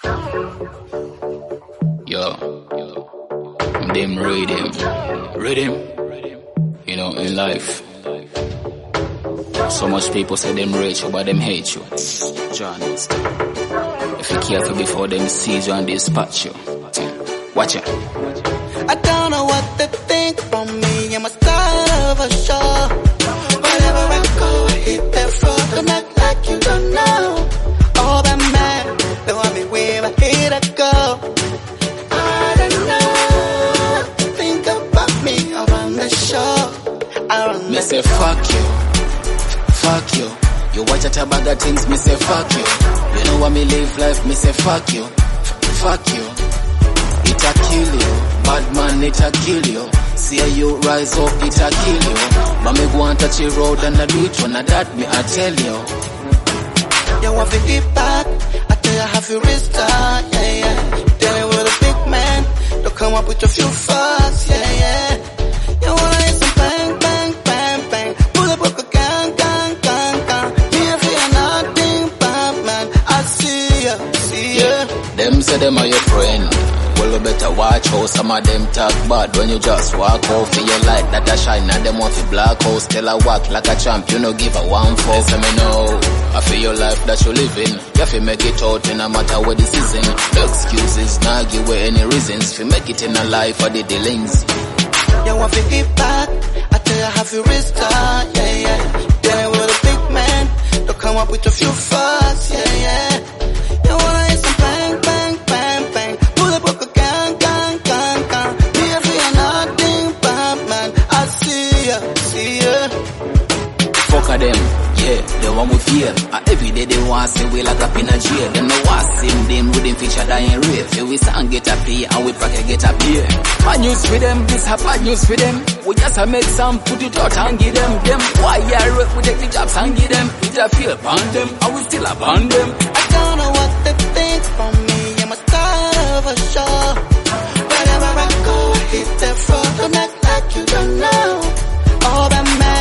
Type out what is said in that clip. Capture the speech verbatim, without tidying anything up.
Yo, them rhythm, rhythm, you know, in life. So much people say them rate you, but them hate you. John, if you careful before them seize you and dispatch you. Watch it. I don't know what they think from me. I'm a star of a show. Wherever I go, I hit that floor. Don't act like you don't know. All that man, they want me where I hit I go. I don't know. Think about me around the show. Around me say fuck you, fuck you. You watch a bag of things, me say fuck you. You know what me live life, me say fuck you, fuck you. It a kill you, bad man it a kill you. See you rise up, it a kill you. But me go and touch the road and I do it one of that, me I tell you. You want to get back, I tell you have to restart, yeah, yeah. Dealing with a big man, don't come up with a few fuss, yeah, yeah. You wanna hear some bang, bang, bang, bang. Pull up a gang, gang, gang, gang. Me and feel nothing bad, man. I see ya, see ya. Yeah. Them say them are your friend. Well, you better watch how some of them talk bad when you just walk off for your light that a shine and them want to black hole. Still I walk like a champ, you no give a one for. Say me know, I feel your life that you live in. You have to make it out in no matter what the season. No excuses, nah give away any reasons. If you make it in a life or the dealings. You want to get back, I tell you have to restart, yeah, yeah. Dealing with a big man, don't come up with a few fuss, yeah, yeah. You wanna hear some bang, bang, bang, bang. Pull up a gang, gang, gang, gang. Me and feel nothing bad, man. I see ya, see ya. Fuck of them, yeah, the one we fear. Uh, every day they want to say we like up in a jail. Them no want see them with them feature dying rape. Feel we sang get a pay and we pocket get a beer. Bad news for them, this have bad news for them. We just a make some, put it out and give them. Them why yeah, we take the jobs and give them. It a feel upon them, and we still upon them. I don't know what they think from me. I'm a star of a show. Wherever I go, I hit that floor. Don't act like you don't know. All that matters.